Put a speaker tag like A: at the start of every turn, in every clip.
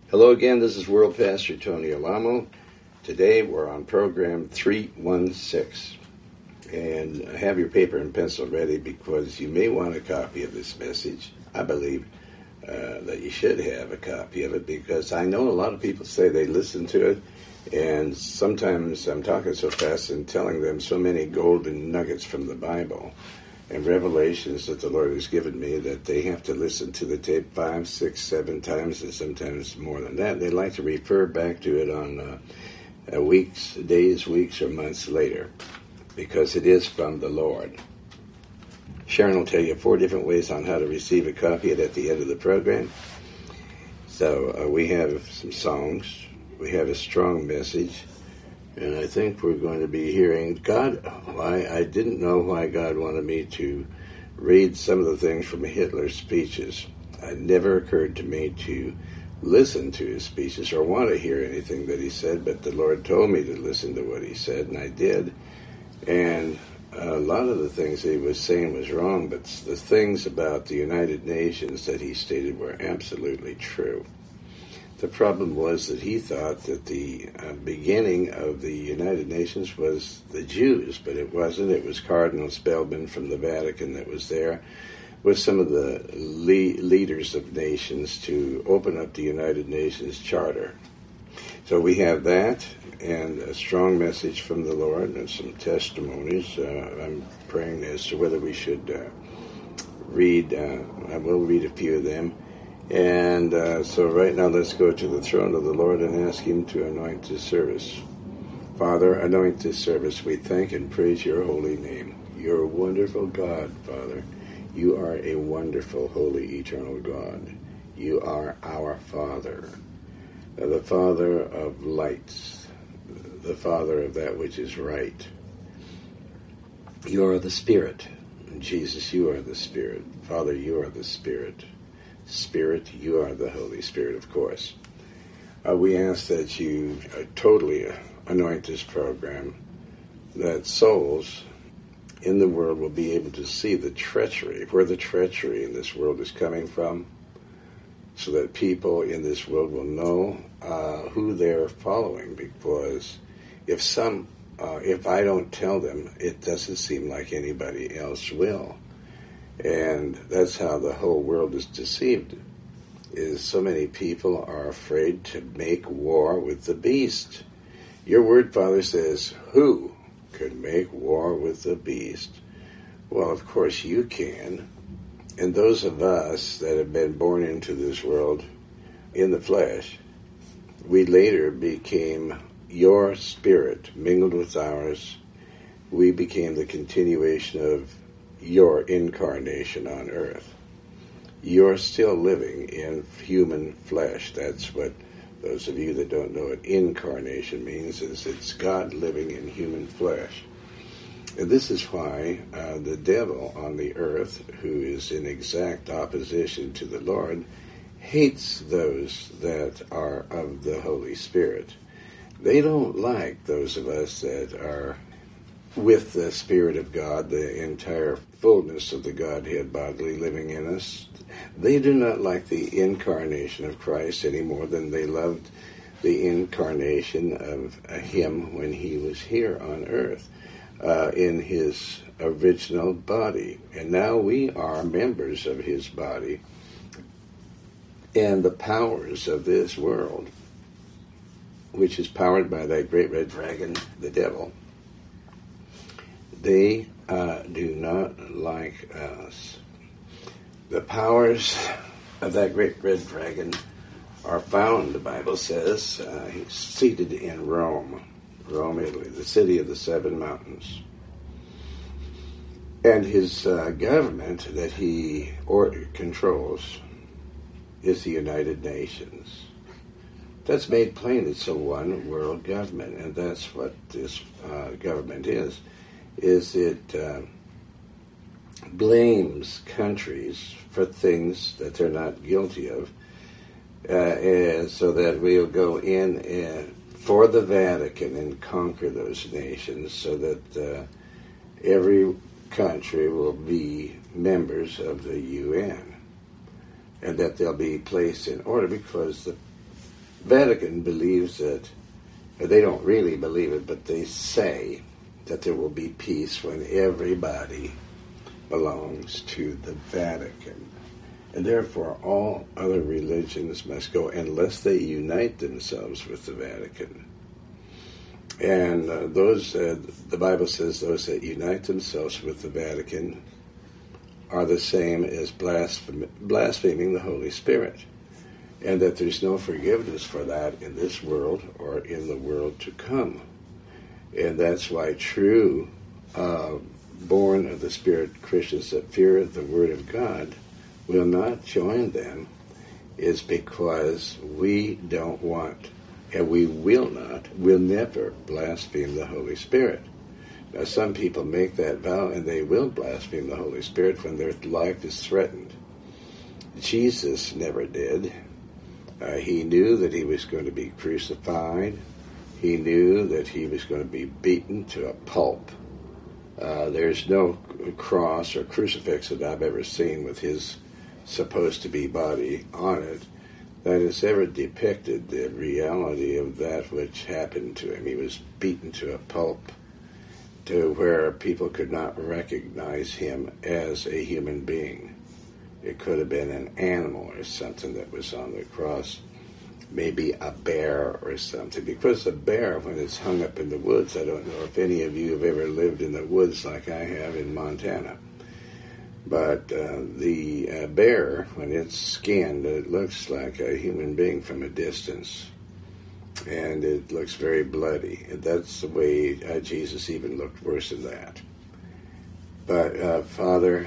A: Hello again, this is World Pastor Tony Alamo. Today we're on program 316. And have your paper and pencil ready because you may want a copy of this message. I believe that you should have a copy of it because I know a lot of people say they listen to it, and sometimes I'm talking so fast and telling them so many golden nuggets from the Bible and revelations that the Lord has given me that they have to listen to the tape 5, 6, 7 times, and sometimes more than that. They like to refer back to it on days, weeks, or months later because it is from the Lord. Sharon will tell you 4 different ways on how to receive a copy of it at the end of the program. So we have some songs. We have a strong message. And I think we're going to be hearing why I didn't know why God wanted me to read some of the things from Hitler's speeches. It never occurred to me to listen to his speeches or want to hear anything that he said, but the Lord told me to listen to what he said, and I did. And a lot of the things that he was saying was wrong, but the things about the United Nations that he stated were absolutely true. The problem was that he thought that the beginning of the United Nations was the Jews, but it wasn't. It was Cardinal Spellman from the Vatican that was there with some of the leaders of nations to open up the United Nations Charter. So we have that and a strong message from the Lord and some testimonies. I'm praying as to whether we should read. I will read a few of them. And so right now let's go to the throne of the Lord and ask him to anoint this service. Father, anoint this service. We thank and praise your holy name. You're a wonderful God, Father. You are a wonderful, holy, eternal God. You are our Father, the Father of lights, the Father of that which is right. You are the Spirit. Jesus, you are the Spirit. Father, you are the Spirit. Spirit, you are the Holy Spirit, of course. We ask that you totally anoint this program, that souls in the world will be able to see the treachery, where the treachery in this world is coming from, so that people in this world will know who they're following, because if I don't tell them, it doesn't seem like anybody else will. And that's how the whole world is deceived, is so many people are afraid to make war with the beast. Your word, Father, says, who could make war with the beast? Well, of course you can. And those of us that have been born into this world in the flesh, we later became your spirit mingled with ours. We became the continuation of your incarnation on earth. You're still living in human flesh. That's what those of you that don't know what incarnation means, is it's God living in human flesh. And this is why the devil on the earth, who is in exact opposition to the Lord, hates those that are of the Holy Spirit. They don't like those of us that are with the Spirit of God, the entire fullness of the Godhead bodily living in us. They do not like the incarnation of Christ any more than they loved the incarnation of him when he was here on earth in his original body. And now we are members of his body, and the powers of this world, which is powered by that great red dragon, the devil, they do not like us. The powers of that great red dragon are found, the Bible says, he's seated in Rome, Italy, the city of the 7 mountains. And his government that he controls is the United Nations. That's made plain. It's a one world government, and that's what this government is it blames countries for things that they're not guilty of, and so that we'll go in for the Vatican and conquer those nations, so that every country will be members of the UN, and that they'll be placed in order, because Vatican believes that, they don't really believe it, but they say that there will be peace when everybody belongs to the Vatican. And therefore, all other religions must go unless they unite themselves with the Vatican. And the Bible says those that unite themselves with the Vatican are the same as blaspheming the Holy Spirit. And that there's no forgiveness for that in this world or in the world to come. And that's why true born of the Spirit Christians that fear the Word of God will not join them, is because we don't want, and we will never blaspheme the Holy Spirit. Now, some people make that vow and they will blaspheme the Holy Spirit when their life is threatened. Jesus never did. He knew that he was going to be crucified. He knew that he was going to be beaten to a pulp. There's no cross or crucifix that I've ever seen with his supposed to be body on it that has ever depicted the reality of that which happened to him. He was beaten to a pulp to where people could not recognize him as a human being. It could have been an animal or something that was on the cross, maybe a bear or something. Because a bear, when it's hung up in the woods, I don't know if any of you have ever lived in the woods like I have in Montana, but the bear, when it's skinned, it looks like a human being from a distance, and it looks very bloody. And that's the way Jesus even looked worse than that. But Father,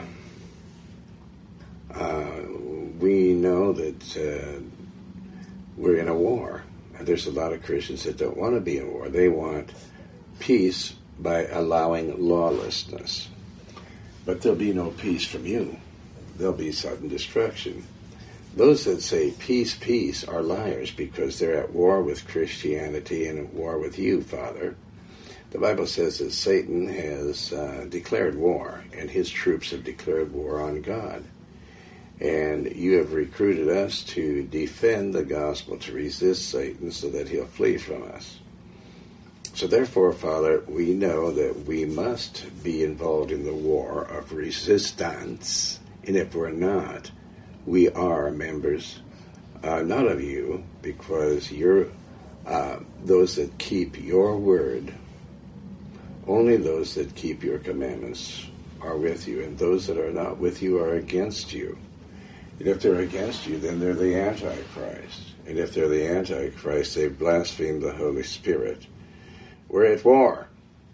A: we know that we're in a war. And there's a lot of Christians that don't want to be in war. They want peace by allowing lawlessness. But there'll be no peace from you. There'll be sudden destruction. Those that say peace, peace are liars because they're at war with Christianity and at war with you, Father. The Bible says that Satan has declared war, and his troops have declared war on God. And you have recruited us to defend the gospel, to resist Satan so that he'll flee from us. So therefore, Father, we know that we must be involved in the war of resistance. And if we're not, we are members, not of you, because you're those that keep your word. Only those that keep your commandments are with you, and those that are not with you are against you. And if they're against you, then they're the Antichrist. And if they're the Antichrist, they've blasphemed the Holy Spirit. We're at war.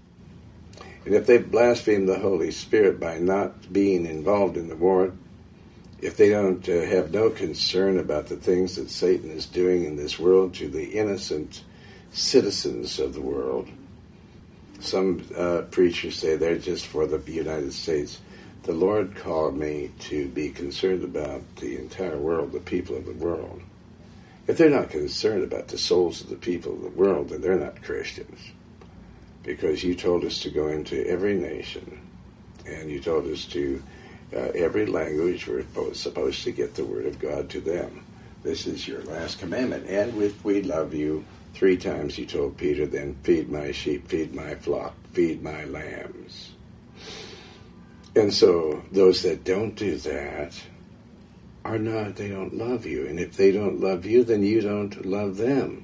A: And if they've blasphemed the Holy Spirit by not being involved in the war, if they don't have no concern about the things that Satan is doing in this world to the innocent citizens of the world, some preachers say they're just for the United States. The Lord called me to be concerned about the entire world, the people of the world. If they're not concerned about the souls of the people of the world, then they're not Christians. Because you told us to go into every nation, and you told us to every language, we're supposed to get the word of God to them. This is your last commandment. And if we love you, 3 times you told Peter, then feed my sheep, feed my flock, feed my lambs. And so those that don't do that they don't love you. And if they don't love you, then you don't love them.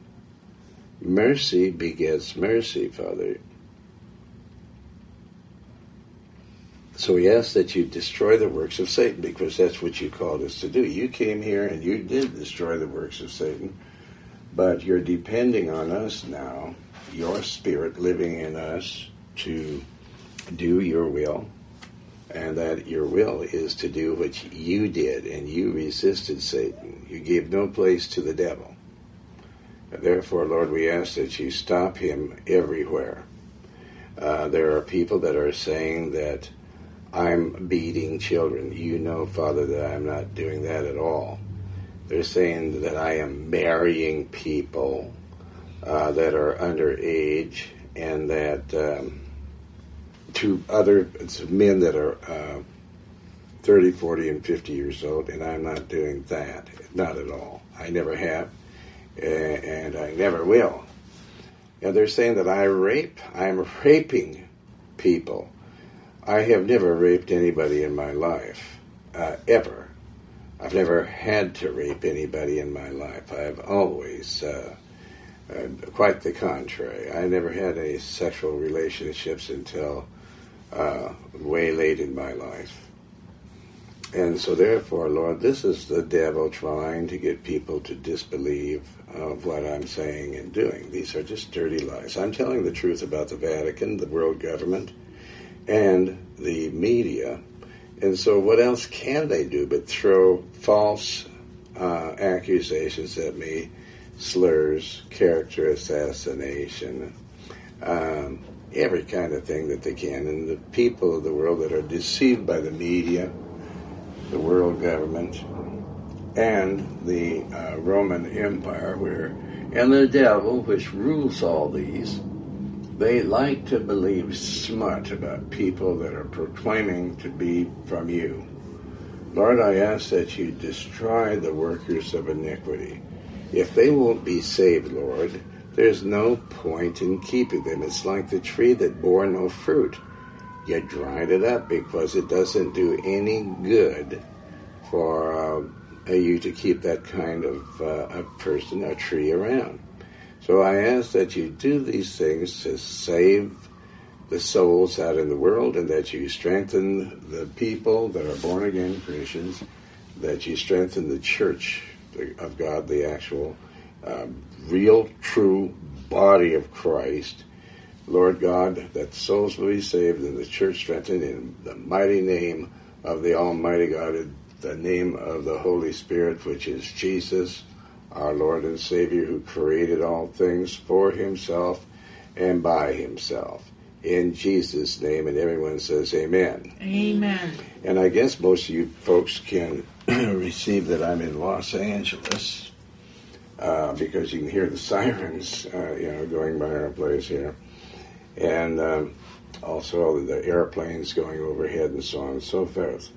A: Mercy begets mercy, Father. So we ask that you destroy the works of Satan, because that's what you called us to do. You came here and you did destroy the works of Satan, but you're depending on us now, your Spirit living in us, to do your will. And that your will is to do what you did, and you resisted Satan. You gave no place to the devil. And therefore, Lord, we ask that you stop him everywhere. There are people that are saying that I'm beating children. You know, Father, that I'm not doing that at all. They're saying that I am marrying people that are underage, and that to other men that are 30, 40, and 50 years old, and I'm not doing that. Not at all. I never have, and I never will. And they're saying that I'm raping people. I have never raped anybody in my life, ever. I've never had to rape anybody in my life. I've always, quite the contrary. I never had any sexual relationships until way late in my life. And so therefore, Lord, this is the devil trying to get people to disbelieve of what I'm saying and doing. These are just dirty lies. I'm telling the truth about the Vatican, the world government, and the media. And so what else can they do but throw false accusations at me, slurs, character assassination, every kind of thing that they can. And the people of the world that are deceived by the media, the world government, and the Roman Empire, and the devil, which rules all these, they like to believe smut about people that are proclaiming to be from you. Lord, I ask that you destroy the workers of iniquity. If they won't be saved, Lord, there's no point in keeping them. It's like the tree that bore no fruit. You dried it up because it doesn't do any good for you to keep that kind of a person, a tree around. So I ask that you do these things to save the souls out in the world, and that you strengthen the people that are born-again Christians, that you strengthen the church of God, the actual real, true body of Christ. Lord God, that souls will be saved and the church strengthened in the mighty name of the Almighty God, the name of the Holy Spirit, which is Jesus, our Lord and Savior, who created all things for himself and by himself. In Jesus' name, and everyone says amen.
B: Amen.
A: And I guess most of you folks can receive that I'm in Los Angeles, because you can hear the sirens, going by our place here. And also the airplanes going overhead and so on and so forth.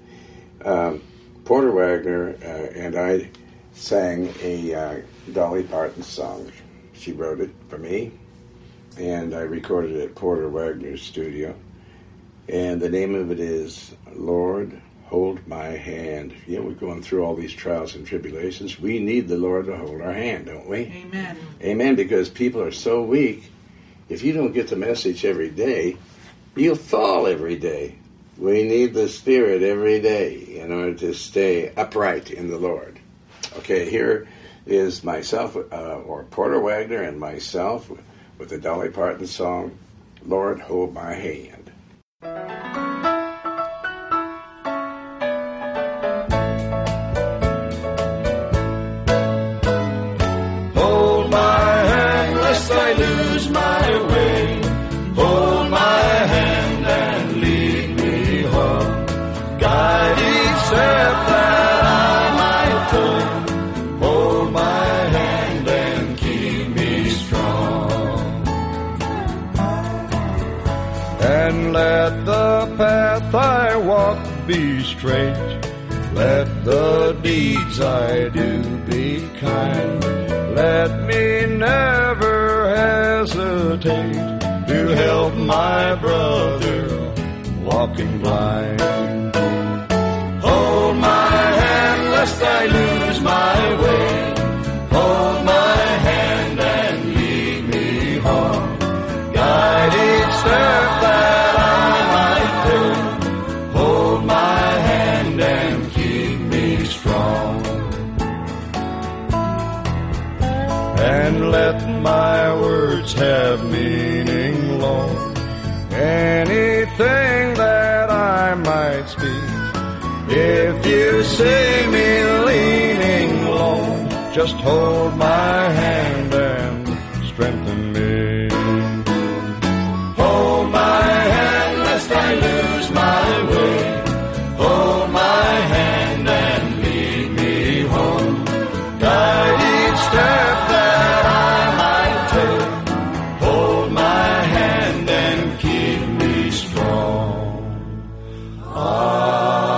A: Porter Wagoner and I sang a Dolly Parton song. She wrote it for me, and I recorded it at Porter Wagner's studio. And the name of it is Lord, Hold My Hand. We're going through all these trials and tribulations. We need the Lord to hold our hand, don't we?
B: Amen.
A: Amen, because people are so weak. If you don't get the message every day, you'll fall every day. We need the Spirit every day in order to stay upright in the Lord. Okay, here is myself, or Porter Wagner and myself, with the Dolly Parton song, Lord, Hold My Hand.
C: Hold my hand lest I lose my way. Hold my hand and lead me home. Guide each step that I might take. Hold my hand and keep me strong. And let the path I walk be straight. Let the deeds I do be kind. Let me never hesitate to help my brother walking blind. Hold my hand lest I lose my way. Hold my hand and lead me home. Guide each step that I might take. Hold my hand and keep me strong. And let my words have meaning, Lord. Anything that I might speak. If you see me leaning low, just hold my hand and strengthen me. Hold my hand lest I lose my way. Hold my hand and lead me home. Guide each step that I might take. Hold my hand and keep me strong.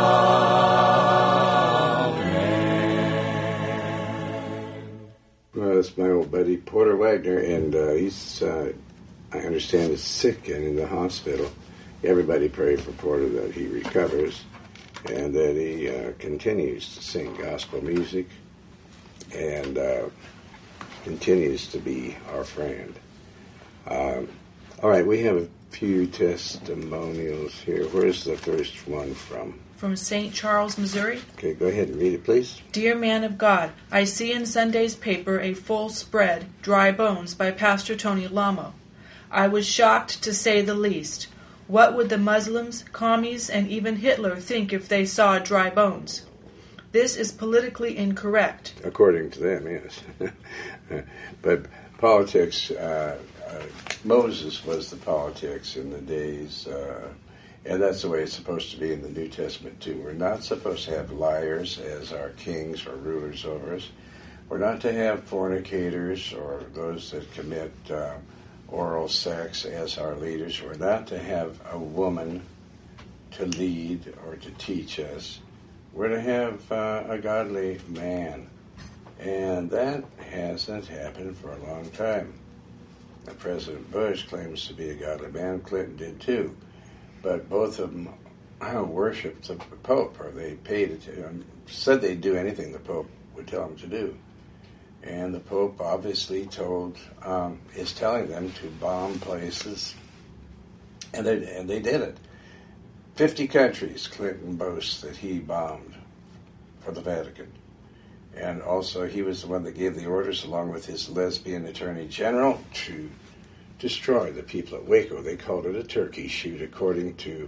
A: Well, that's my old buddy Porter Wagner, and he's, I understand, is sick and in the hospital. Everybody pray for Porter that he recovers and that he continues to sing gospel music and continues to be our friend. All right, we have a few testimonials here. Where's the first one from?
B: From St. Charles, Missouri.
A: Okay, go ahead and read it, please.
B: Dear man of God, I see in Sunday's paper a full spread, Dry Bones, by Pastor Tony Lamo. I was shocked, to say the least. What would the Muslims, commies, and even Hitler think if they saw Dry Bones? This is politically incorrect.
A: According to them, yes. But politics, Moses was the politics in the days, and that's the way it's supposed to be in the New Testament too. We're not supposed to have liars as our kings or rulers over us. We're not to have fornicators or those that commit oral sex as our leaders. We're not to have a woman to lead or to teach us. We're to have a godly man. And that hasn't happened for a long time. Now, President Bush claims to be a godly man. Clinton did too. But both of them worshipped the Pope, or they said they'd do anything the Pope would tell them to do. And the Pope obviously is telling them to bomb places, and they did it. 50 countries, Clinton boasts that he bombed for the Vatican. And also he was the one that gave the orders, along with his lesbian attorney general, to destroy the people at Waco. They called it a turkey shoot, according to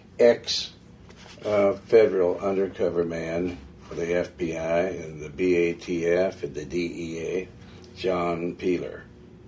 A: ex-federal undercover man for the FBI and the BATF and the DEA, John Peeler.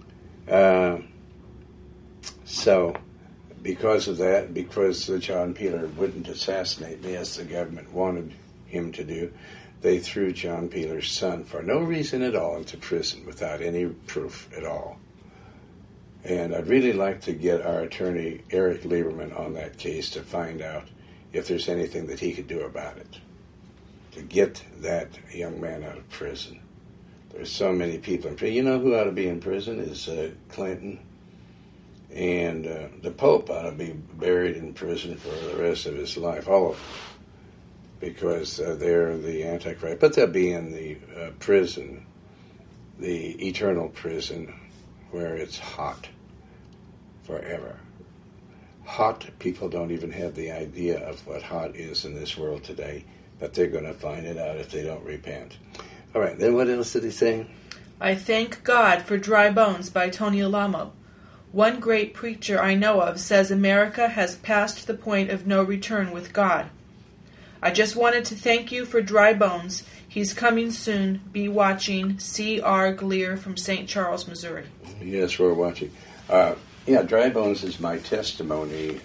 A: So, because of that, because John Peeler wouldn't assassinate me as the government wanted him to do, they threw John Peeler's son, for no reason at all, into prison without any proof at all. And I'd really like to get our attorney, Eric Lieberman, on that case to find out if there's anything that he could do about it, to get that young man out of prison. There's so many people in prison. You know who ought to be in prison is Clinton. And the Pope ought to be buried in prison for the rest of his life, all of them, because they're the Antichrist. But they'll be in the prison, the eternal prison, where it's hot forever. Hot people don't even have the idea of what hot is in this world today, but they're going to find it out if they don't repent. All right, then what else did he say?
B: I thank God for Dry Bones by Tony Alamo. One great preacher I know of says America has passed the point of no return with God. I just wanted to thank you for Dry Bones. He's coming soon. Be watching. C.R. Gleer from St. Charles, Missouri.
A: Yes, we're watching. Dry Bones is my testimony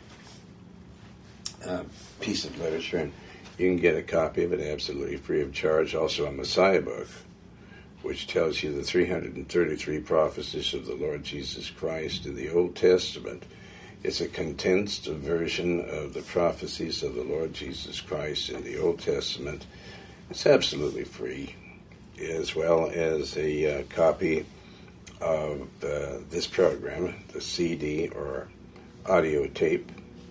A: piece of literature, and you can get a copy of it absolutely free of charge. Also a Messiah book, which tells you the 333 prophecies of the Lord Jesus Christ in the Old Testament. It's a condensed version of the prophecies of the Lord Jesus Christ in the Old Testament. It's absolutely free, as well as a copy of this program, the CD or audio tape.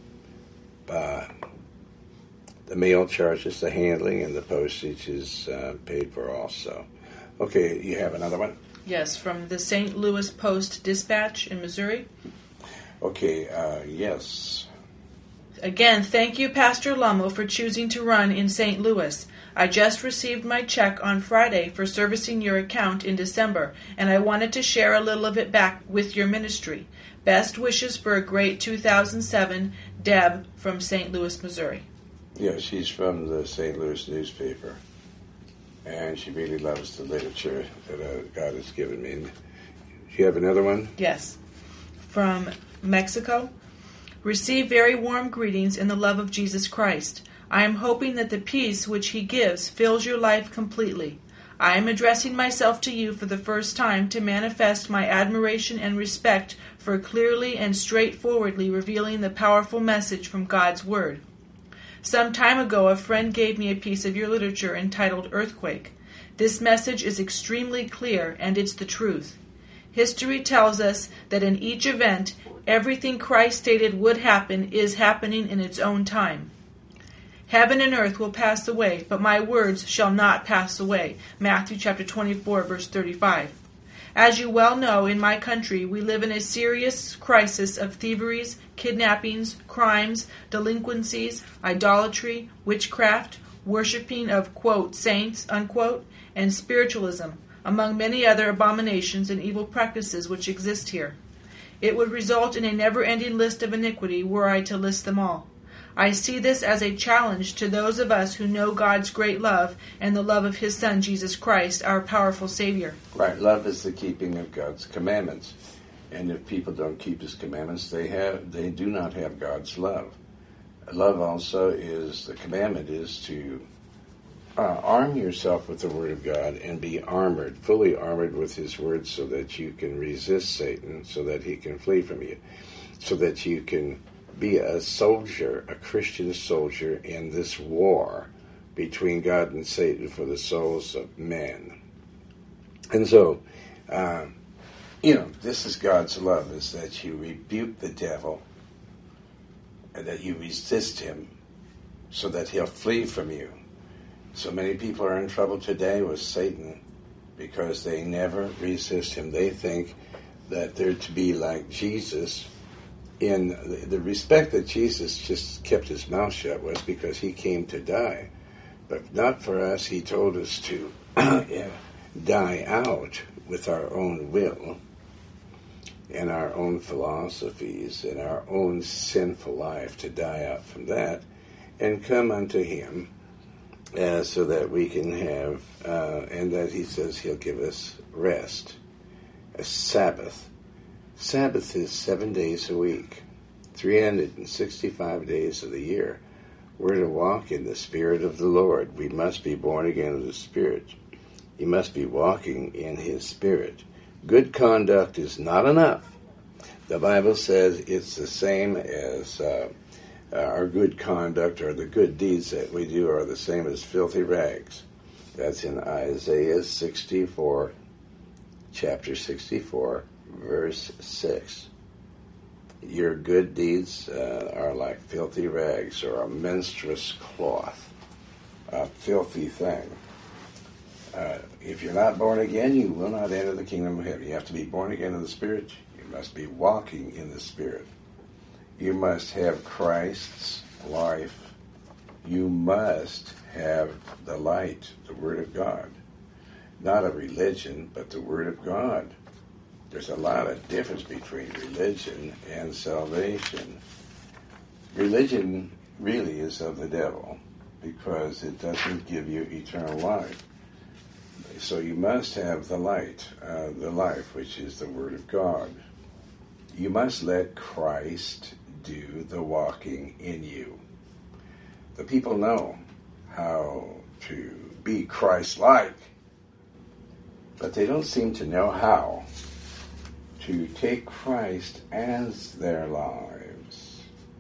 A: The mail charges, the handling, and the postage is paid for also. Okay, you have another one?
B: Yes, from the St. Louis Post-Dispatch in Missouri.
A: Okay, yes.
B: Again, thank you, Pastor Lamo, for choosing to run in St. Louis. I just received my check on Friday for servicing your account in December, and I wanted to share a little of it back with your ministry. Best wishes for a great 2007, Deb from St. Louis, Missouri.
A: Yeah, she's from the St. Louis newspaper, and she really loves the literature that God has given me. Do you have another one?
B: Yes. From Mexico. Receive very warm greetings in the love of Jesus Christ. I am hoping that the peace which He gives fills your life completely. I am addressing myself to you for the first time to manifest my admiration and respect for clearly and straightforwardly revealing the powerful message from God's Word. Some time ago, a friend gave me a piece of your literature entitled Earthquake. This message is extremely clear, and it's the truth. History tells us that in each event, everything Christ stated would happen is happening in its own time. Heaven and earth will pass away, but my words shall not pass away. Matthew chapter 24, verse 35. As you well know, in my country, we live in a serious crisis of thieveries, kidnappings, crimes, delinquencies, idolatry, witchcraft, worshipping of, quote, saints, unquote, and spiritualism, among many other abominations and evil practices which exist here. It would result in a never-ending list of iniquity were I to list them all. I see this as a challenge to those of us who know God's great love and the love of His Son, Jesus Christ, our powerful Savior.
A: Right, love is the keeping of God's commandments. And if people don't keep His commandments, they do not have God's love. Love also is, the commandment is to arm yourself with the Word of God and be armored, fully armored with His Word so that you can resist Satan, so that he can flee from you, so that you can be a soldier, a Christian soldier in this war between God and Satan for the souls of men. And so, this is God's love, is that you rebuke the devil and that you resist him so that he'll flee from you. So many people are in trouble today with Satan because they never resist him. They think that they're to be like Jesus. In the respect that Jesus just kept his mouth shut was because he came to die. But not for us. He told us to die out with our own will and our own philosophies and our own sinful life, to die out from that and come unto him so that we can have, and that he says he'll give us rest, a Sabbath. Sabbath is 7 days a week, 365 days of the year. We're to walk in the Spirit of the Lord. We must be born again of the Spirit. You must be walking in His Spirit. Good conduct is not enough. The Bible says it's the same as our good conduct, or the good deeds that we do are the same as filthy rags. That's in Isaiah 64, chapter 64. Verse 6. Your good deeds are like filthy rags, or a menstruous cloth, a filthy thing. If you're not born again, you will not enter the kingdom of heaven. You have to be born again in the Spirit. You must be walking in the Spirit. You must have Christ's life. You must have the light, the Word of God. Not a religion, but the Word of God. There's a lot of difference between religion and salvation. Religion really is of the devil because it doesn't give you eternal life. So you must have the light, the life, which is the Word of God. You must let Christ do the walking in you. The people know how to be Christ-like, but they don't seem to know how to take Christ as their lives.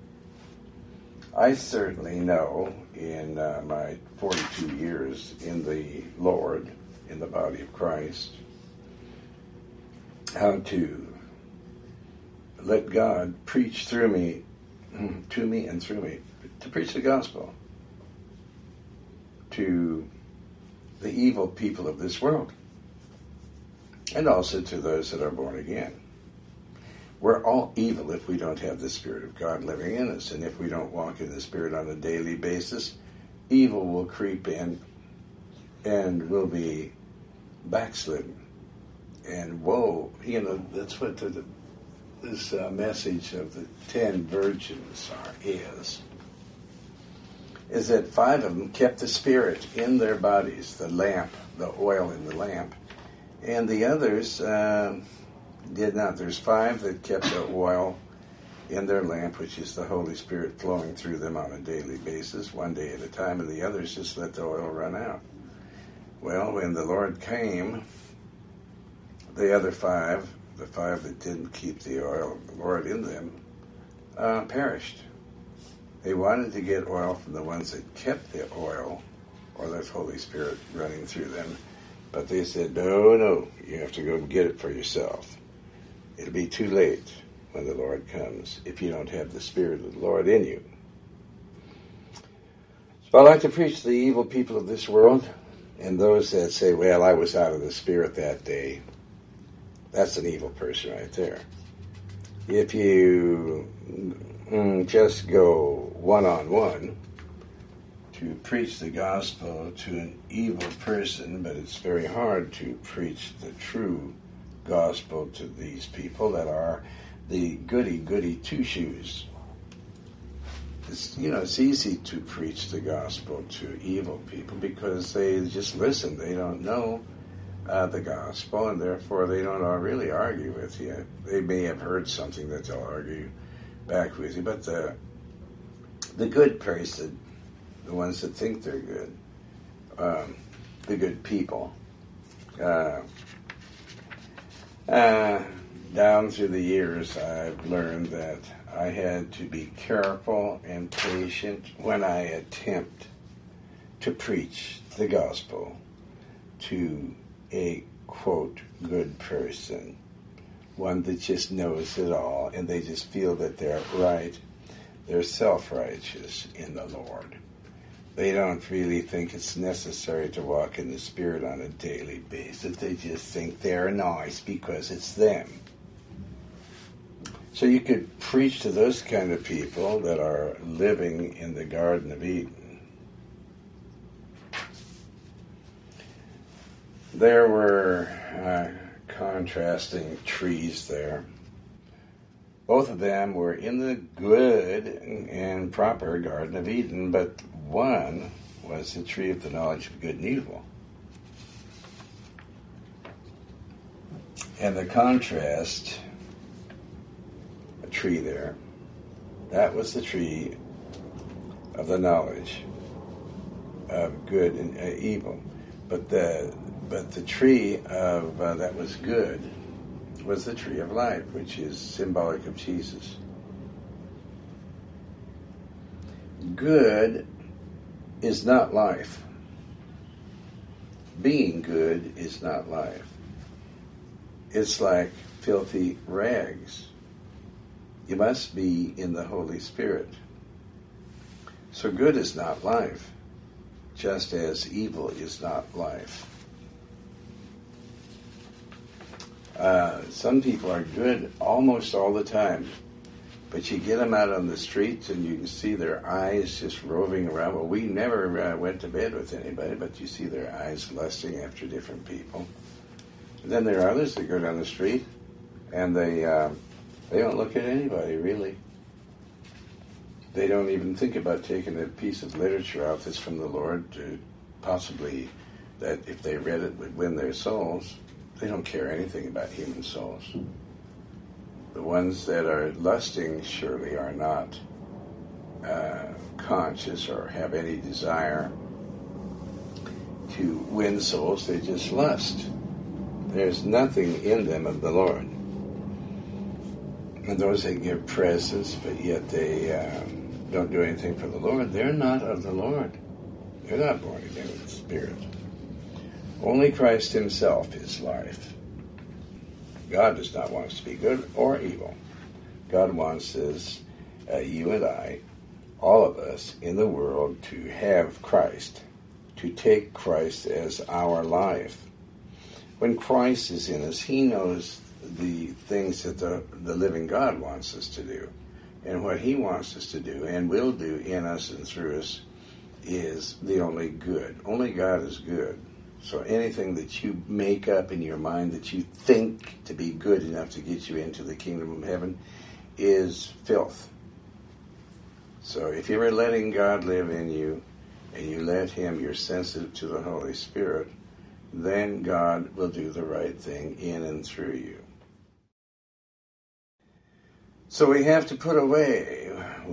A: I certainly know in my 42 years in the Lord, in the body of Christ, how to let God preach through me, to me and through me, to preach the gospel to the evil people of this world, and also to those that are born again. We're all evil if we don't have the Spirit of God living in us, and if we don't walk in the Spirit on a daily basis, evil will creep in and we'll be backslidden. And woe, that's what this message of the 10 virgins is that 5 of them kept the Spirit in their bodies, the lamp, the oil in the lamp, and the others did not. There's 5 that kept the oil in their lamp, which is the Holy Spirit flowing through them on a daily basis, one day at a time, and the others just let the oil run out. Well, when the Lord came, the other 5, the 5 that didn't keep the oil of the Lord in them, perished. They wanted to get oil from the ones that kept the oil, or the Holy Spirit running through them, But they said, no, you have to go and get it for yourself. It'll be too late when the Lord comes if you don't have the Spirit of the Lord in you. So I like to preach to the evil people of this world, and those that say, well, I was out of the Spirit that day. That's an evil person right there. If you just go one-on-one to preach the gospel to an evil person, but it's very hard to preach the true gospel to these people that are the goody-goody two-shoes. It's easy to preach the gospel to evil people because they just listen. They don't know the gospel, and therefore they don't really argue with you. They may have heard something that they'll argue back with you, but the good person, the ones that think they're good, the good people, down through the years I've learned that I had to be careful and patient when I attempt to preach the gospel to a, quote, good person, one that just knows it all, and they just feel that they're right. They're self-righteous in the Lord. They don't really think it's necessary to walk in the Spirit on a daily basis. They just think they're nice because it's them. So you could preach to those kind of people that are living in the Garden of Eden. There were contrasting trees there. Both of them were in the good and proper Garden of Eden, but one was the tree of the knowledge of good and evil. And the contrast, a tree there, that was the tree of the knowledge of good and evil. But the tree of that was good was the tree of life, which is symbolic of Jesus. Good is not life. Being good is not life. It's like filthy rags. You must be in the Holy Spirit. So good is not life, just as evil is not life. Some people are good almost all the time, but you get them out on the streets and you can see their eyes just roving around. Well, we never went to bed with anybody, but you see their eyes lusting after different people. And then there are others that go down the street and they don't look at anybody, really. They don't even think about taking a piece of literature out that's from the Lord to possibly, that if they read it, would win their souls. They don't care anything about human souls. The ones that are lusting surely are not conscious or have any desire to win souls. They just lust. There's nothing in them of the Lord. And those that give presents, but yet they don't do anything for the Lord, they're not of the Lord. They're not born again with the Spirit. Only Christ himself is life. God does not want us to be good or evil. God wants us, you and I, all of us in the world, to have Christ, to take Christ as our life. When Christ is in us, he knows the things that the living God wants us to do. And what he wants us to do and will do in us and through us is the only good. Only God is good. So anything that you make up in your mind that you think to be good enough to get you into the kingdom of heaven is filth. So if you're letting God live in you and you let him, you're sensitive to the Holy Spirit, then God will do the right thing in and through you. So we have to put away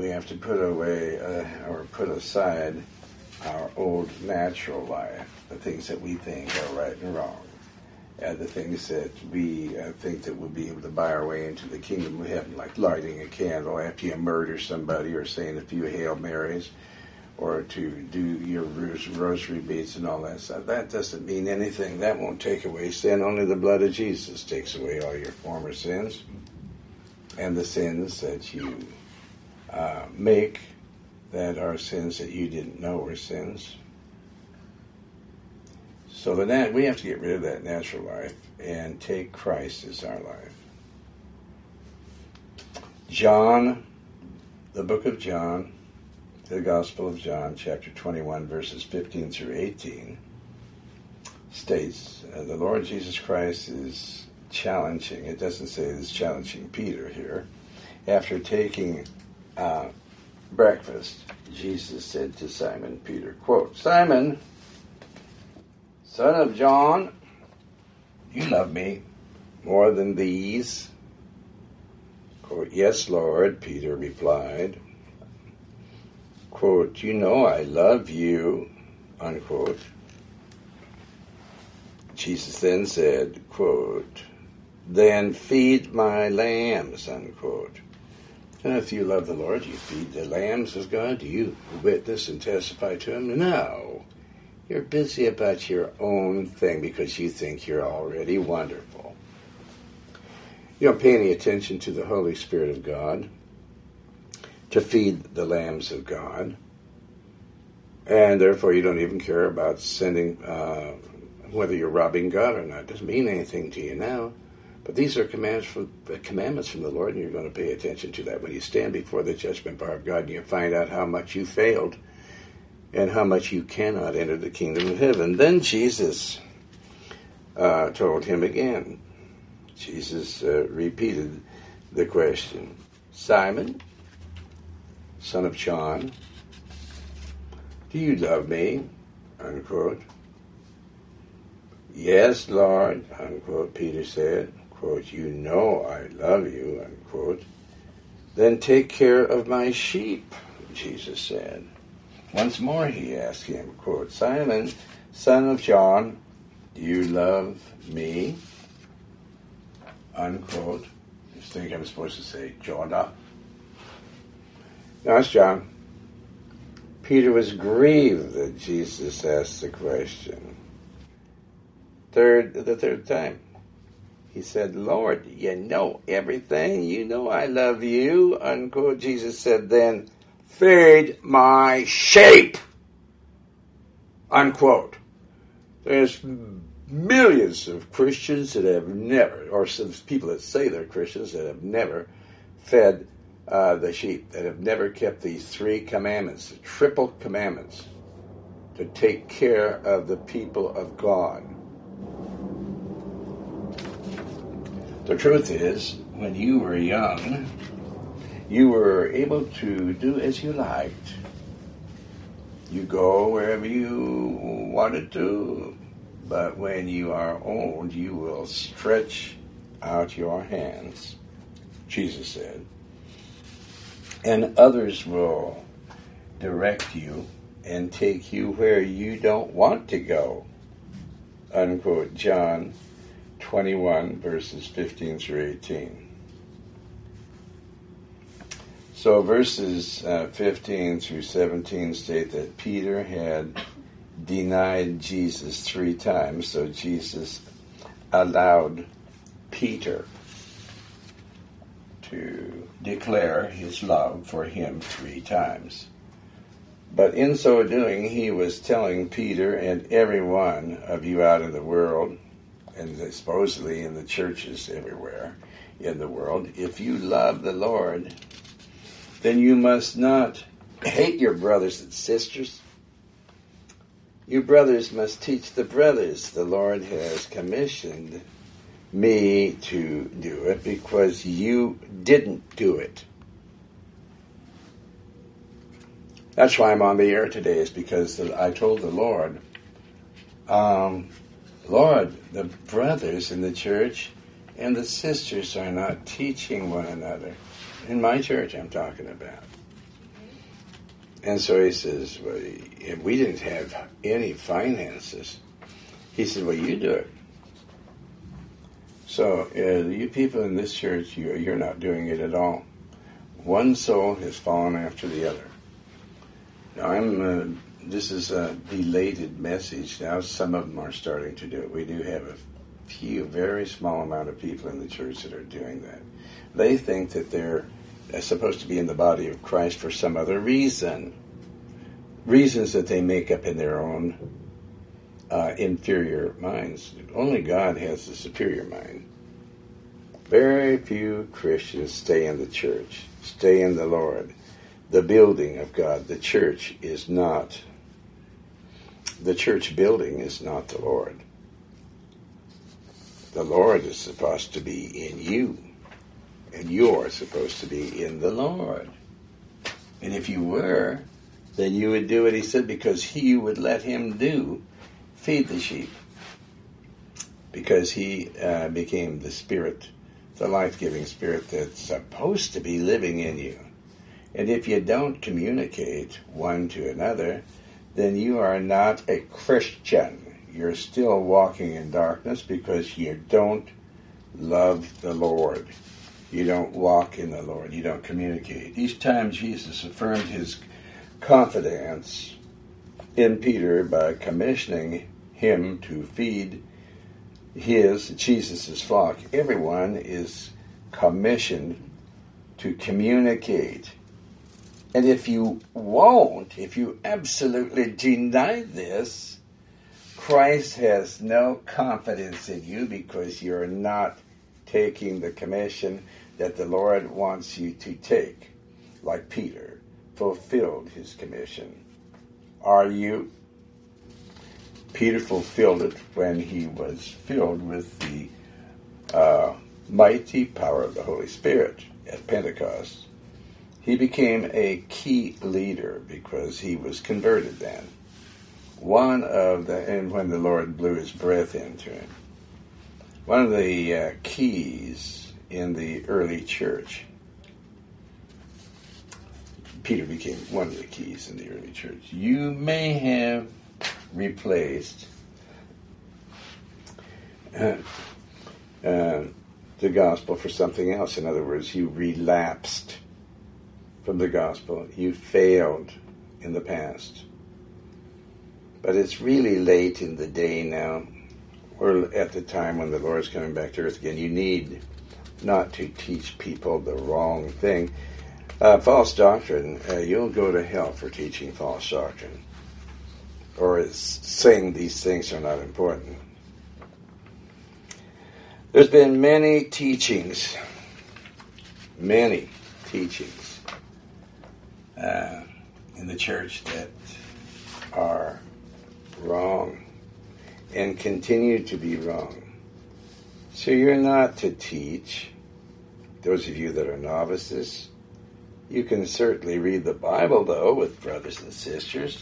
A: or put aside our old natural life, the things that we think are right and wrong, the things that we think that we'll be able to buy our way into the kingdom of heaven, like lighting a candle after you murder somebody or saying a few Hail Marys, or to do your rosary beads and all that stuff. That doesn't mean anything. That won't take away sin. Only the blood of Jesus takes away all your former sins and the sins that you make that are sins that you didn't know were sins. So we have to get rid of that natural life and take Christ as our life. John, the book of John, the Gospel of John, chapter 21, verses 15 through 18, states the Lord Jesus Christ is challenging. It doesn't say it's challenging Peter here. After taking breakfast, Jesus said to Simon Peter, quote, "Simon, son of John, you love me more than these?" Quote, "Yes, Lord," Peter replied. Quote, "You know I love you," unquote. Jesus then said, quote, "Then feed my lambs," unquote. And if you love the Lord, you feed the lambs of God. Do you witness and testify to Him? No. You're busy about your own thing because you think you're already wonderful. You don't pay any attention to the Holy Spirit of God to feed the lambs of God. And therefore you don't even care about sending, whether you're robbing God or not. It doesn't mean anything to you now. But these are commandments from the Lord, and you're going to pay attention to that when you stand before the judgment bar of God and you find out how much you failed and how much you cannot enter the kingdom of heaven. Then Jesus told him again. Jesus repeated the question, "Simon, son of John, do you love me?" Unquote. "Yes, Lord," unquote, Peter said. Quote, "You know I love you," unquote. "Then take care of my sheep," Jesus said. Once more he asked him, quote, "Simon, son of John, do you love me?" Unquote. I think I'm supposed to say Jonah. No, it's John. Peter was grieved that Jesus asked the question. The third time. He said, "Lord, you know everything. You know I love you," unquote. Jesus said, "Then feed my sheep," unquote. There's millions of Christians that have never, or some people that say they're Christians that have never fed the sheep, that have never kept these 3 commandments, the triple commandments, to take care of the people of God. The truth is, when you were young, you were able to do as you liked. You go wherever you wanted to, but when you are old, you will stretch out your hands, Jesus said, and others will direct you and take you where you don't want to go, unquote. John 21, verses 15 through 18. So verses 15 through 17 state that Peter had denied Jesus 3 times, so Jesus allowed Peter to declare his love for him 3 times. But in so doing, he was telling Peter and every one of you out in the world, and supposedly in the churches everywhere in the world, if you love the Lord, then you must not hate your brothers and sisters. You brothers must teach the brothers. The Lord has commissioned me to do it because you didn't do it. That's why I'm on the air today, is because I told the Lord, Lord, the brothers in the church and the sisters are not teaching one another. In my church, I'm talking about. And so he says, well, if we didn't have any finances, he said, well, you do it. So you people in this church, you're not doing it at all. One soul has fallen after the other. This is a belated message now. Some of them are starting to do it. We do have a few, very small amount of people in the church that are doing that. They think that they're supposed to be in the body of Christ for some other reason. Reasons that they make up in their own inferior minds. Only God has the superior mind. Very few Christians stay in the church, stay in the Lord. The building of God, the church is not, the church building is not the Lord. The Lord is supposed to be in you, and you're supposed to be in the Lord. And if you were, then you would do what he said, because he would let him do, feed the sheep. Because he became the Spirit, the life-giving Spirit that's supposed to be living in you. And if you don't communicate one to another, then you are not a Christian. You're still walking in darkness because you don't love the Lord. You don't walk in the Lord. You don't communicate. Each time Jesus affirmed his confidence in Peter by commissioning him to feed Jesus' flock, everyone is commissioned to communicate. And if you won't, if you absolutely deny this, Christ has no confidence in you because you're not taking the commission that the Lord wants you to take, like Peter fulfilled his commission. Are you? Peter fulfilled it when he was filled with the mighty power of the Holy Spirit at Pentecost. He became a key leader because he was converted then. And when the Lord blew his breath into him. One of the keys in the early church. Peter became one of the keys in the early church. You may have replaced the gospel for something else. In other words, you relapsed from the gospel. You failed in the past. But it's really late in the day now. We're at the time when the Lord's coming back to earth again. You need not to teach people the wrong thing. False doctrine, you'll go to hell for teaching false doctrine. Or saying these things are not important. There's been many teachings in the church that are wrong and continue to be wrong. So you're not to teach. Those of you that are novices, you can certainly read the Bible, though, with brothers and sisters.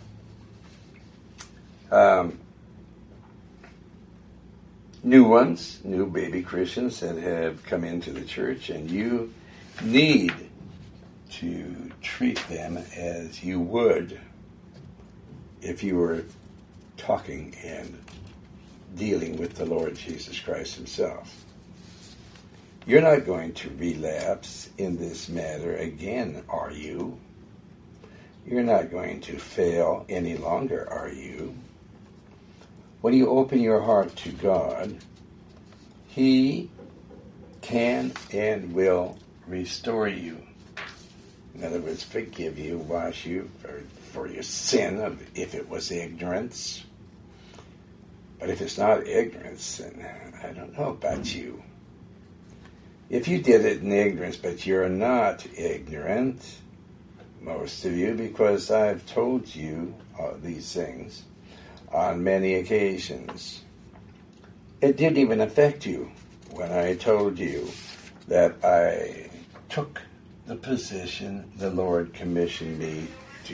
A: New baby Christians that have come into the church, and you need to treat them as you would if you were talking and dealing with the Lord Jesus Christ himself. You're not going to relapse in this matter again, are you? You're not going to fail any longer, are you? When you open your heart to God, he can and will restore you. In other words, forgive you, wash you for your sin, if it was ignorance. But if it's not ignorance, then I don't know about you. If you did it in ignorance, but you're not ignorant, most of you, because I've told you these things on many occasions. It didn't even affect you when I told you that I took the position the Lord commissioned me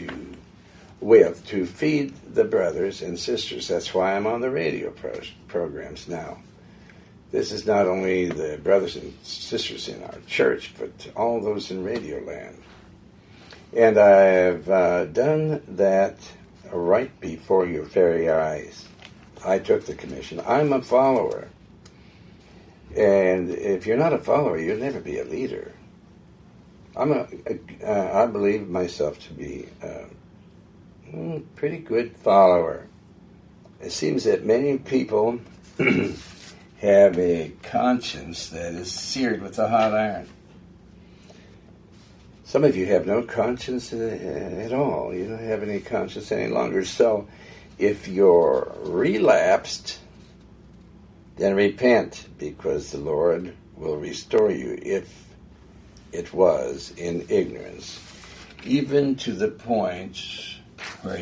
A: to feed the brothers and sisters. That's why I'm on the radio programs now. This is not only the brothers and sisters in our church, but all those in Radio Land. And I've done that right before your very eyes. I took the commission. I'm a follower. And if you're not a follower, you'll never be a leader. I believe myself to be Pretty good follower. It seems that many people have a conscience that is seared with a hot iron. Some of you have no conscience at all. You don't have any conscience any longer. So if you're relapsed, then repent, because the Lord will restore you if it was in ignorance, even to the point where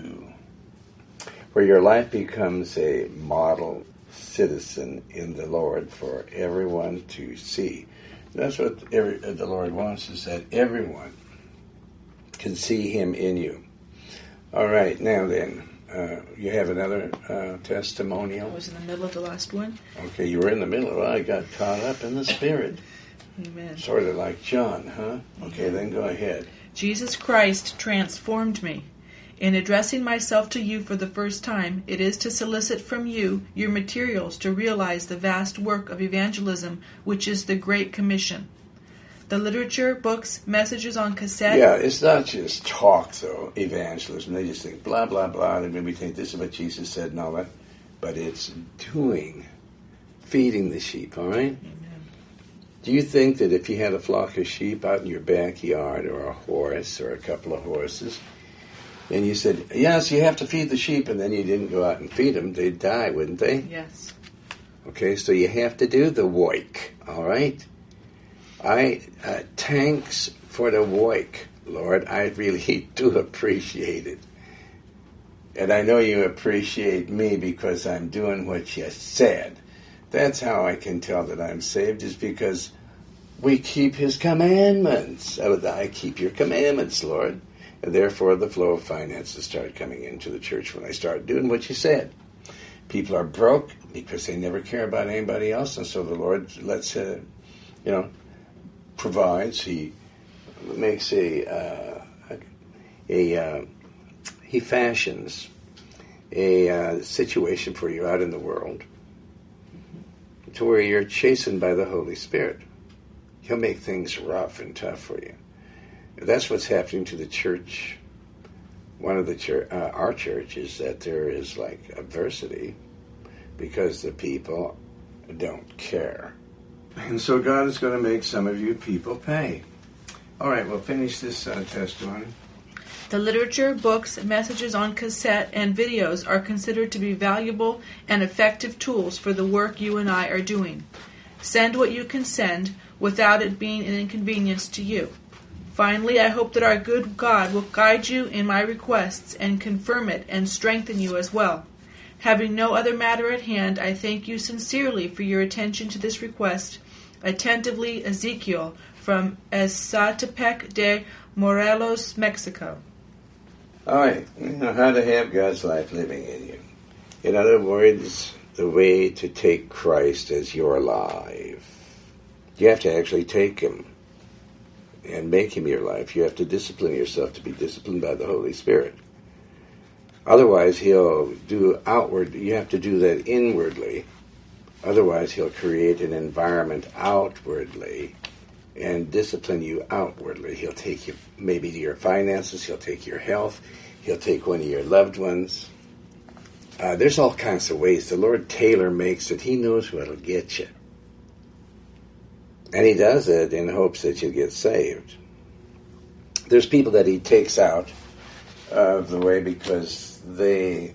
A: your life becomes a model citizen in the Lord for everyone to see. That's what the Lord wants, is that everyone can see Him in you. All right, now then, you have another testimonial?
B: I was in the middle of the last one.
A: Okay, you were in the middle. Well, I got caught up in the Spirit.
B: Amen.
A: Sort of like John, huh? Okay, then go ahead.
B: Jesus Christ transformed me. In addressing myself to you for the first time, it is to solicit from you your materials to realize the vast work of evangelism, which is the Great Commission. The literature, books, messages on cassette...
A: Yeah, it's not just talk, though, evangelism. They just think blah, blah, blah, and maybe think this is what Jesus said and all that. But it's doing, feeding the sheep, all right?
B: Amen.
A: Do you think that if you had a flock of sheep out in your backyard, or a horse, or a couple of horses, and you said, yes, you have to feed the sheep, and then you didn't go out and feed them, they'd die, wouldn't they?
B: Yes.
A: Okay, so you have to do the work, all right? Thanks for the work, Lord. I really do appreciate it. And I know you appreciate me because I'm doing what you said. That's how I can tell that I'm saved, is because we keep His commandments. I keep your commandments, Lord. And therefore the flow of finances started coming into the church when I started doing what you said. People are broke because they never care about anybody else, and so the Lord lets, provides. He makes He fashions a situation for you out in the world to where you're chastened by the Holy Spirit. He'll make things rough and tough for you. That's what's happening to the church. One of our church is that there is like adversity because the people don't care. And so God is going to make some of you people pay. All right, we'll finish this testimony.
B: The literature, books, messages on cassette, and videos are considered to be valuable and effective tools for the work you and I are doing. Send what you can send without it being an inconvenience to you. Finally, I hope that our good God will guide you in my requests and confirm it and strengthen you as well. Having no other matter at hand, I thank you sincerely for your attention to this request. Attentively, Ezekiel, from Zacatepec de Morelos, Mexico.
A: All right, you know how to have God's life living in you. In other words, the way to take Christ as your life. You have to actually take Him and make Him your life. You have to discipline yourself to be disciplined by the Holy Spirit. Otherwise, He'll do outward. You have to do that inwardly. Otherwise, He'll create an environment outwardly and discipline you outwardly. He'll take you maybe to your finances. He'll take your health. He'll take one of your loved ones. There's all kinds of ways. The Lord tailor makes it. He knows what'll get you. And He does it in hopes that you'll get saved. There's people that He takes out of the way because they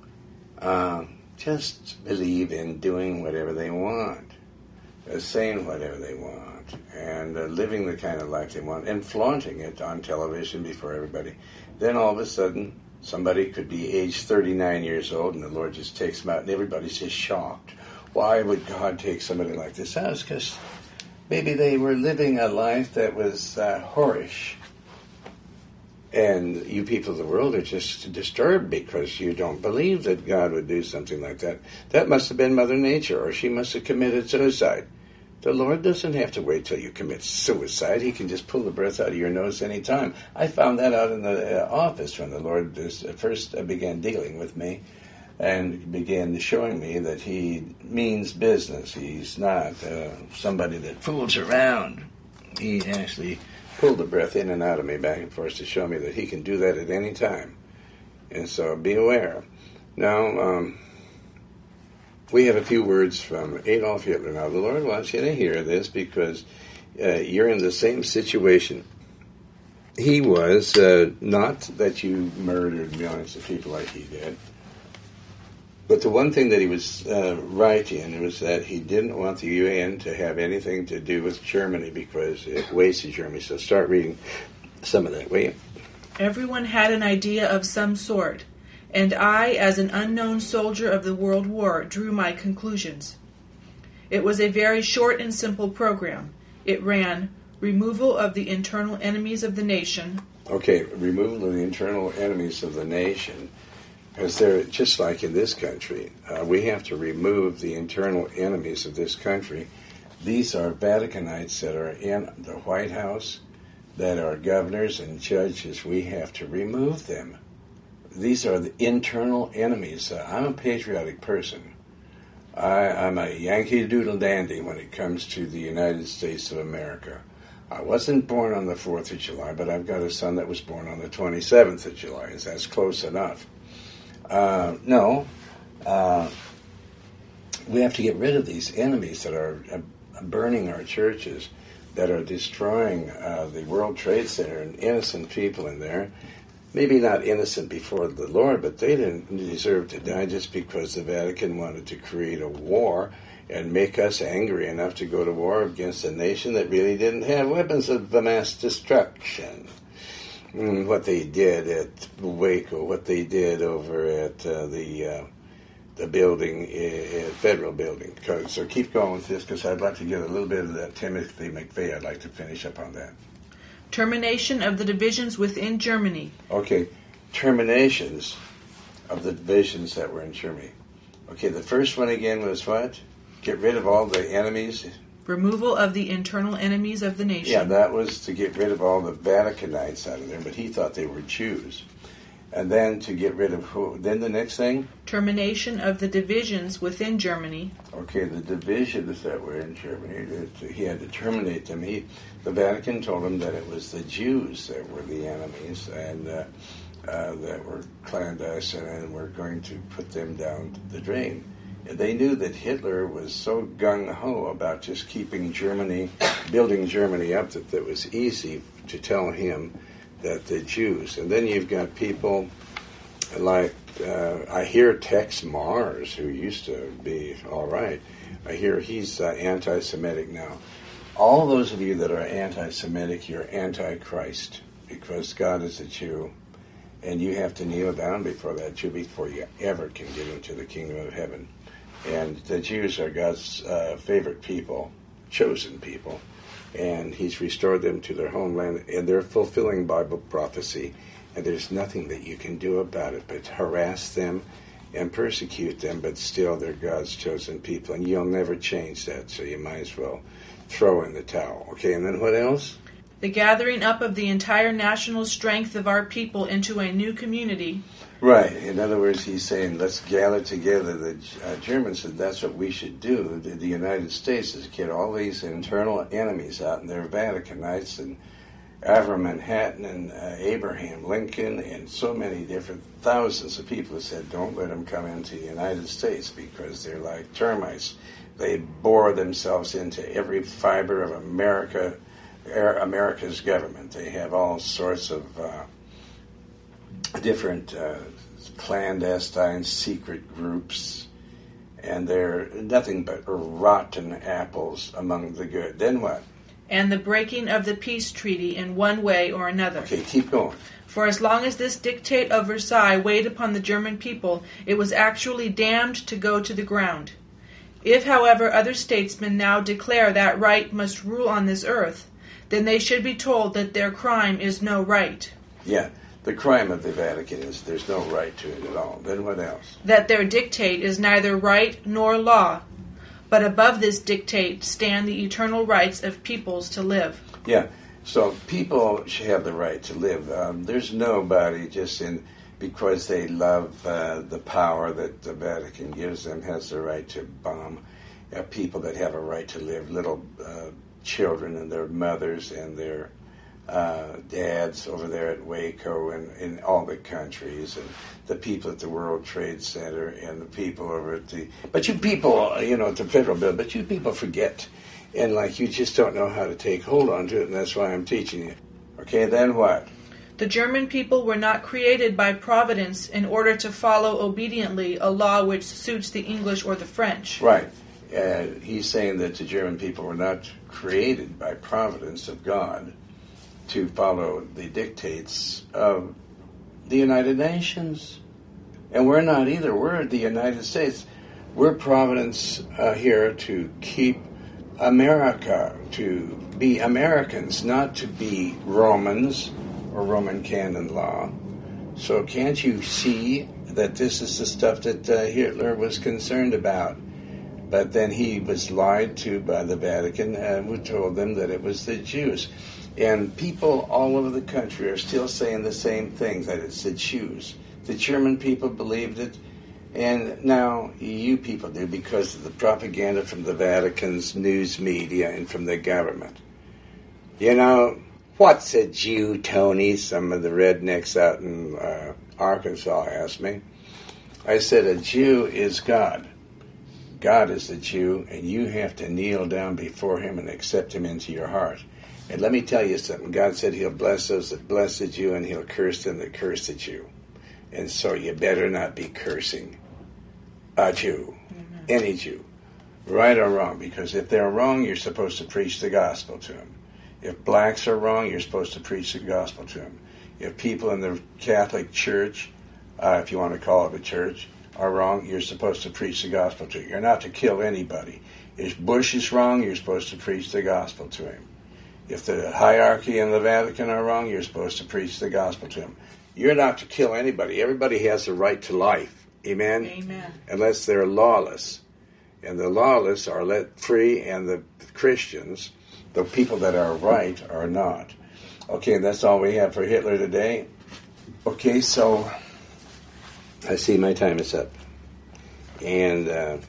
A: just believe in doing whatever they want, saying whatever they want, and living the kind of life they want, and flaunting it on television before everybody. Then all of a sudden, somebody could be age 39 years old, and the Lord just takes them out, and everybody's just shocked. Why would God take somebody like this out? It's because maybe they were living a life that was whorish. And you people of the world are just disturbed because you don't believe that God would do something like that. That must have been Mother Nature, or she must have committed suicide. The Lord doesn't have to wait till you commit suicide. He can just pull the breath out of your nose any time. I found that out in the office when the Lord first began dealing with me and began showing me that He means business. He's not somebody that fools around. He actually pulled the breath in and out of me back and forth to show me that He can do that at any time. And so be aware. Now, we have a few words from Adolf Hitler. Now, the Lord wants you to hear this because you're in the same situation. He was, not that you murdered millions of people like he did, but the one thing that he was right in was that he didn't want the UN to have anything to do with Germany because it wasted Germany. So start reading some of that, will you?
B: Everyone had an idea of some sort, and I, as an unknown soldier of the World War, drew my conclusions. It was a very short and simple program. It ran, removal of the internal enemies of the nation.
A: Okay, removal of the internal enemies of the nation. Because they're just like in this country. We have to remove the internal enemies of this country. These are Vaticanites that are in the White House, that are governors and judges. We have to remove them. These are the internal enemies. I'm a patriotic person. I'm a Yankee Doodle Dandy when it comes to the United States of America. I wasn't born on the 4th of July, but I've got a son that was born on the 27th of July. That's close enough. We have to get rid of these enemies that are burning our churches, that are destroying the World Trade Center and innocent people in there. Maybe not innocent before the Lord, but they didn't deserve to die just because the Vatican wanted to create a war and make us angry enough to go to war against a nation that really didn't have weapons of mass destruction. What they did at Waco, what they did over at the building, federal building. So keep going with this because I'd like to get a little bit of that Timothy McVeigh. I'd like to finish up on that.
B: Termination of the divisions within Germany.
A: Okay, terminations of the divisions that were in Germany. Okay, the first one again was what? Get rid of all the enemies.
B: Removal of the internal enemies of the nation.
A: Yeah, that was to get rid of all the Vaticanites out of there, but he thought they were Jews. And then to get rid of who? Then the next thing?
B: Termination of the divisions within Germany.
A: Okay, the divisions that were in Germany, he had to terminate them. The Vatican told him that it was the Jews that were the enemies and that were clandestine and were going to put them down the drain. They knew that Hitler was so gung-ho about just keeping Germany, building Germany up, that it was easy to tell him that the Jews. And then you've got people like, I hear Tex Mars, who used to be all right. I hear he's anti-Semitic now. All those of you that are anti-Semitic, you're anti-Christ, because God is a Jew. And you have to kneel down before that Jew before you ever can get into the kingdom of heaven. And the Jews are God's favorite people, chosen people. And he's restored them to their homeland, and they're fulfilling Bible prophecy. And there's nothing that you can do about it but harass them and persecute them, but still they're God's chosen people. And you'll never change that, so you might as well throw in the towel. Okay, and then what else?
B: The gathering up of the entire national strength of our people into a new community.
A: Right. In other words, he's saying, let's gather together. The Germans said that's what we should do. The United States is get all these internal enemies out, and they're Vaticanites and Avram Manhattan and Abraham Lincoln and so many different thousands of people who said, don't let them come into the United States because they're like termites. They bore themselves into every fiber of America's government. They have all sorts of different clandestine secret groups, and they're nothing but rotten apples among the good. Then what?
B: And the breaking of the peace treaty in one way or another.
A: Okay, keep going.
B: For as long as this dictate of Versailles weighed upon the German people, it was actually damned to go to the ground. If, however, other statesmen now declare that right must rule on this earth, then they should be told that their crime is no right.
A: Yeah, the crime of the Vatican is there's no right to it at all. Then what else?
B: That their dictate is neither right nor law, but above this dictate stand the eternal rights of peoples to live.
A: Yeah, so people should have the right to live. There's nobody just because they love the power that the Vatican gives them has the right to bomb people that have a right to live, little children and their mothers and their dads over there at Waco and in all the countries, and the people at the World Trade Center, and the people over at but you people, at the federal building, but you people forget, and you just don't know how to take hold on to it, and that's why I'm teaching you. Okay, then what?
B: The German people were not created by providence in order to follow obediently a law which suits the English or the French.
A: Right. He's saying that the German people were not created by providence of God to follow the dictates of the United Nations. And we're not either. We're the United States. We're providence here to keep America, to be Americans, not to be Romans or Roman canon law. So can't you see that this is the stuff that Hitler was concerned about? But then he was lied to by the Vatican, who told them that it was the Jews. And people all over the country are still saying the same thing, that it's the Jews. The German people believed it, and now you people do because of the propaganda from the Vatican's news media and from the government. What's a Jew, Tony? Some of the rednecks out in Arkansas asked me. I said, a Jew is God. God is the Jew, and you have to kneel down before him and accept him into your heart. And let me tell you something. God said he'll bless those that bless the Jew, and he'll curse them that curse the Jew. And so you better not be cursing a Jew, any Jew, right or wrong, because if they're wrong, you're supposed to preach the gospel to them. If blacks are wrong, you're supposed to preach the gospel to them. If people in the Catholic Church, if you want to call it a church, are wrong, you're supposed to preach the gospel to them. You're not to kill anybody. If Bush is wrong, you're supposed to preach the gospel to him. If the hierarchy in the Vatican are wrong, you're supposed to preach the gospel to him. You're not to kill anybody. Everybody has the right to life. Amen?
B: Amen.
A: Unless they're lawless. And the lawless are let free, and the Christians, the people that are right, are not. Okay, that's all we have for Hitler today. Okay, so I see my time is up. And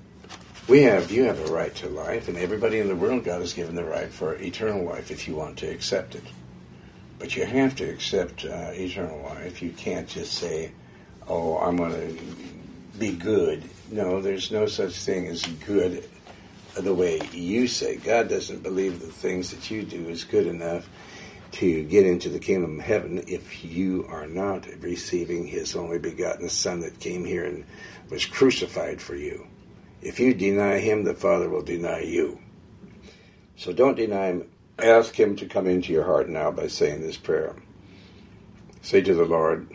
A: you have a right to life, and everybody in the world, God has given the right for eternal life if you want to accept it. But you have to accept eternal life. You can't just say, oh, I'm going to be good. No, there's no such thing as good the way you say. God doesn't believe the things that you do is good enough to get into the kingdom of heaven if you are not receiving his only begotten Son that came here and was crucified for you. If you deny him, the Father will deny you. So don't deny him. Ask him to come into your heart now by saying this prayer. Say to the Lord,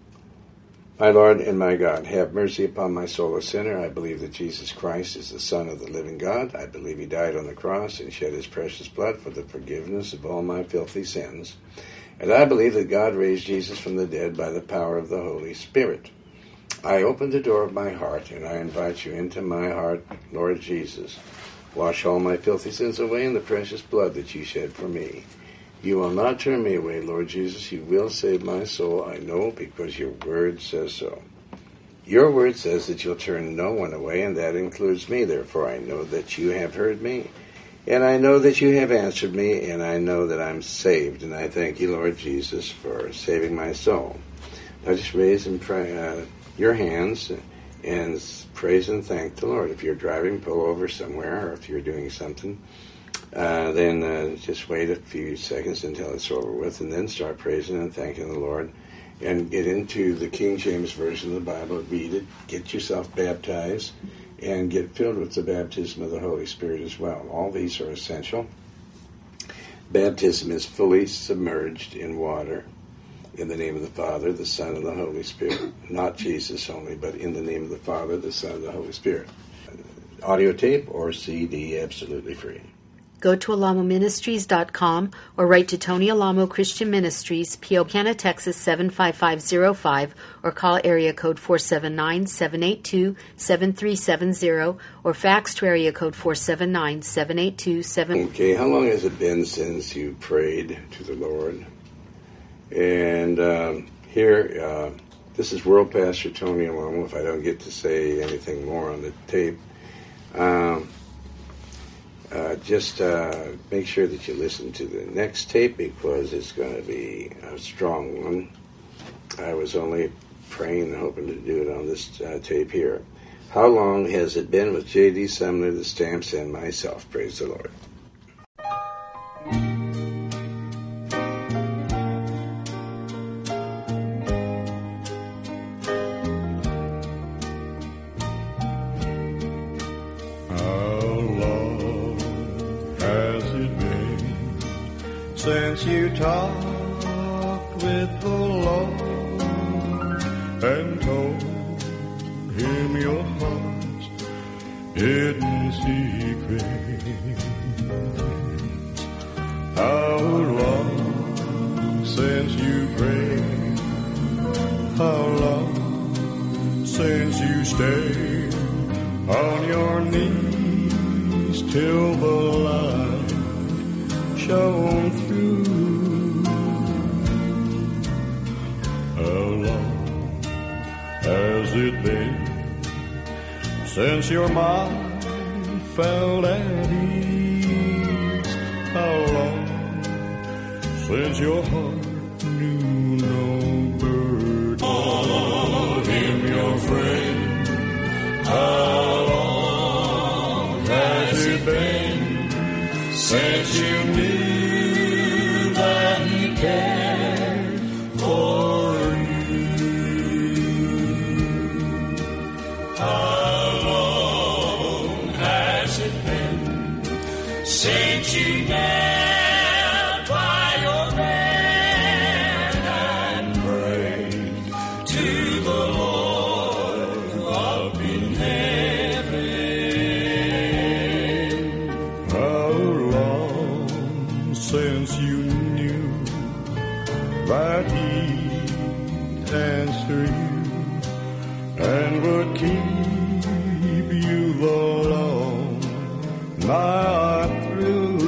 A: my Lord and my God, have mercy upon my soul, a sinner. I believe that Jesus Christ is the Son of the living God. I believe he died on the cross and shed his precious blood for the forgiveness of all my filthy sins. And I believe that God raised Jesus from the dead by the power of the Holy Spirit. I open the door of my heart, and I invite you into my heart, Lord Jesus. Wash all my filthy sins away in the precious blood that you shed for me. You will not turn me away, Lord Jesus. You will save my soul, I know, because your word says so. Your word says that you'll turn no one away, and that includes me. Therefore, I know that you have heard me, and I know that you have answered me, and I know that I'm saved. And I thank you, Lord Jesus, for saving my soul. Now just raise and pray your hands and praise and thank the Lord. If you're driving, pull over somewhere, or if you're doing something, then just wait a few seconds until it's over with, and then start praising and thanking the Lord. And get into the King James Version of the Bible, read it, get yourself baptized, and get filled with the baptism of the Holy Spirit as well. All these are essential. Baptism is fully submerged in water. In the name of the Father, the Son, and the Holy Spirit. Not Jesus only, but in the name of the Father, the Son, and the Holy Spirit. Audio tape or CD, absolutely free.
D: Go to alamoministries.com or write to Tony Alamo Christian Ministries, P.O. Canada, Texas 75505, or call area code 479-782-7370, or fax to area code 479-782-7...
A: Okay, how long has it been since you prayed to the Lord? And here, this is World Pastor Tony Alamo, if I don't get to say anything more on the tape. Just make sure that you listen to the next tape because it's going to be a strong one. I was only praying and hoping to do it on this tape here. How long has it been with J.D. Sumner, the Stamps, and myself? Praise the Lord.
C: Since you talked with the Lord and told Him your heart's hidden secrets, how long since you prayed, how long since you stayed on your knees till the light shone through. How long has it been since your mind felt at ease? How long since your heart knew no burden? Call Him your friend. How long has it been since you knew that He cared for you? How long has it been since you knelt by your bed and prayed to the Lord up in heaven? How long since you knew that He'd answer you and would keep you the long night through?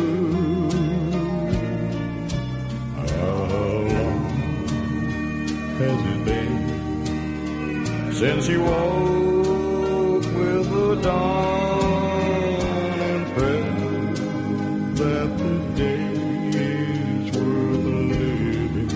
C: How long has it been since you woke with the dawn and felt that the day is worth living?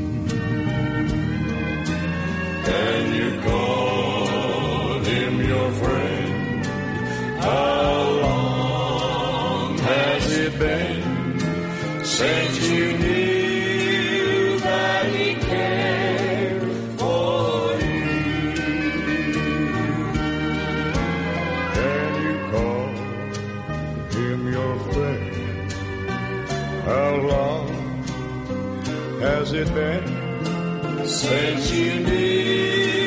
C: Can you call Him your friend? How long has it been since you knew that He cared for you? Can you call Him your friend? How long has it been since you knew